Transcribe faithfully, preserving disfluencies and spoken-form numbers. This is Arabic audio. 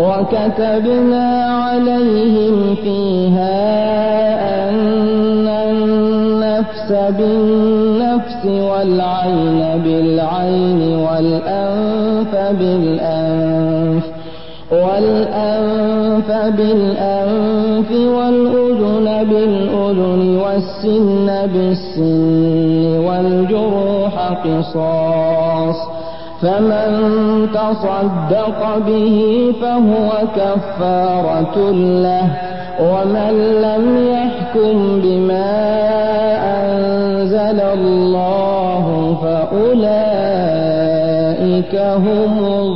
وكتبنا عليهم فيها أن النفس بالنفس والعين بالعين والأنف بالأنف والأنف بالأنف والأذن بالأذن والسن بالسن والجروح قصاص، فمن تصدق به فهو كفارة له، ومن لم يحكم بما أنزل الله فأولئك هم